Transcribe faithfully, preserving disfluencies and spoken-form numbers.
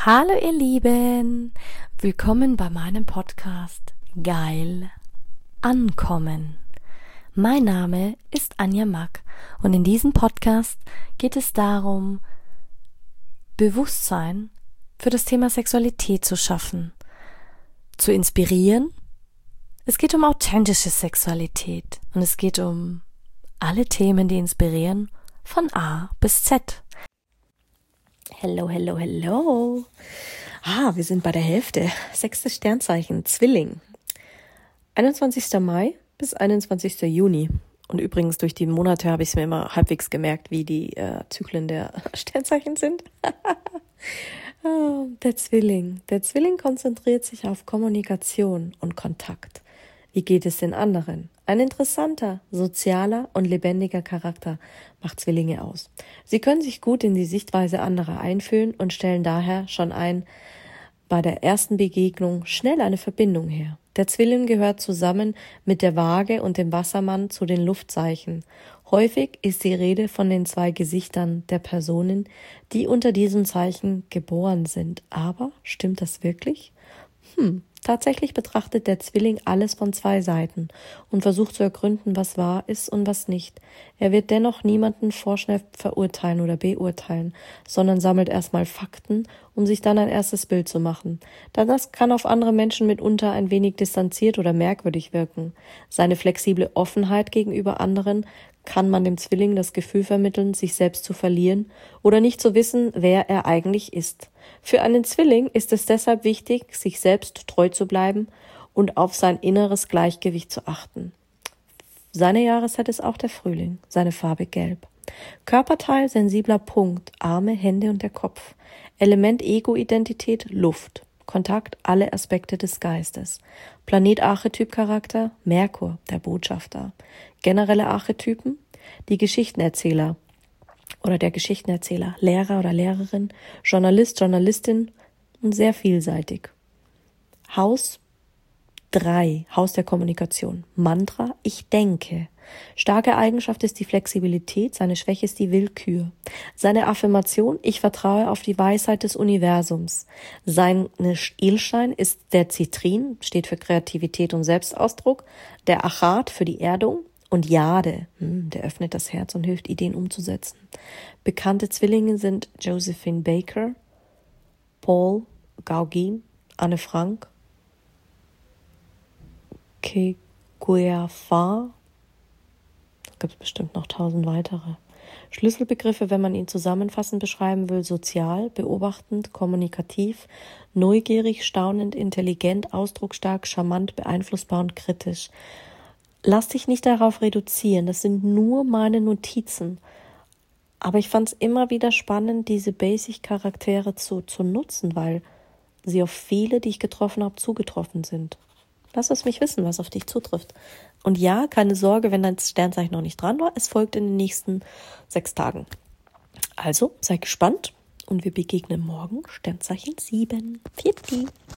Hallo ihr Lieben, willkommen bei meinem Podcast Geil Ankommen. Mein Name ist Anja Mack und in diesem Podcast geht es darum, Bewusstsein für das Thema Sexualität zu schaffen, zu inspirieren. Es geht um authentische Sexualität und es geht um alle Themen, die inspirieren, von A bis Z. Hello, hello, hello. Ah, wir sind bei der Hälfte. Sechstes Sternzeichen, Zwilling. einundzwanzigster Mai bis einundzwanzigster Juni. Und übrigens, durch die Monate habe ich es mir immer halbwegs gemerkt, wie die äh, Zyklen der Sternzeichen sind. oh, der Zwilling. Der Zwilling konzentriert sich auf Kommunikation und Kontakt. Wie geht es den anderen? Ein interessanter, sozialer und lebendiger Charakter macht Zwillinge aus. Sie können sich gut in die Sichtweise anderer einfühlen und stellen daher schon ein bei der ersten Begegnung schnell eine Verbindung her. Der Zwilling gehört zusammen mit der Waage und dem Wassermann zu den Luftzeichen. Häufig ist die Rede von den zwei Gesichtern der Personen, die unter diesem Zeichen geboren sind. Aber stimmt das wirklich? Hm. Tatsächlich betrachtet der Zwilling alles von zwei Seiten und versucht zu ergründen, was wahr ist und was nicht. Er wird dennoch niemanden vorschnell verurteilen oder beurteilen, sondern sammelt erstmal Fakten, um sich dann ein erstes Bild zu machen. Denn das kann auf andere Menschen mitunter ein wenig distanziert oder merkwürdig wirken. Seine flexible Offenheit gegenüber anderen kann man dem Zwilling das Gefühl vermitteln, sich selbst zu verlieren oder nicht zu wissen, wer er eigentlich ist. Für einen Zwilling ist es deshalb wichtig, sich selbst treu zu bleiben und auf sein inneres Gleichgewicht zu achten. Seine Jahreszeit ist auch der Frühling, seine Farbe gelb. Körperteil sensibler Punkt, Arme, Hände und der Kopf. Element Ego-Identität Luft. Kontakt alle Aspekte des Geistes. Planet-Archetyp-Charakter Merkur, der Botschafter. Generelle Archetypen die Geschichtenerzähler oder der Geschichtenerzähler, Lehrer oder Lehrerin, Journalist, Journalistin und sehr vielseitig. Haus drei, Haus der Kommunikation. Mantra, ich denke. Starke Eigenschaft ist die Flexibilität, seine Schwäche ist die Willkür. Seine Affirmation, ich vertraue auf die Weisheit des Universums. Sein Edelstein ist der Zitrin, steht für Kreativität und Selbstausdruck, der Achat für die Erdung und Jade, hm, der öffnet das Herz und hilft, Ideen umzusetzen. Bekannte Zwillinge sind Josephine Baker, Paul Gauguin, Anne Frank, Keguiafar, da gibt es bestimmt noch tausend weitere. Schlüsselbegriffe, wenn man ihn zusammenfassend beschreiben will: sozial, beobachtend, kommunikativ, neugierig, staunend, intelligent, ausdrucksstark, charmant, beeinflussbar und kritisch. Lass dich nicht darauf reduzieren, das sind nur meine Notizen. Aber ich fand es immer wieder spannend, diese Basic-Charaktere zu, zu nutzen, weil sie auf viele, die ich getroffen habe, zugetroffen sind. Lass es mich wissen, was auf dich zutrifft. Und ja, keine Sorge, wenn dein Sternzeichen noch nicht dran war, es folgt in den nächsten sechs Tagen. Also, sei gespannt und wir begegnen morgen Sternzeichen sieben. Vierte.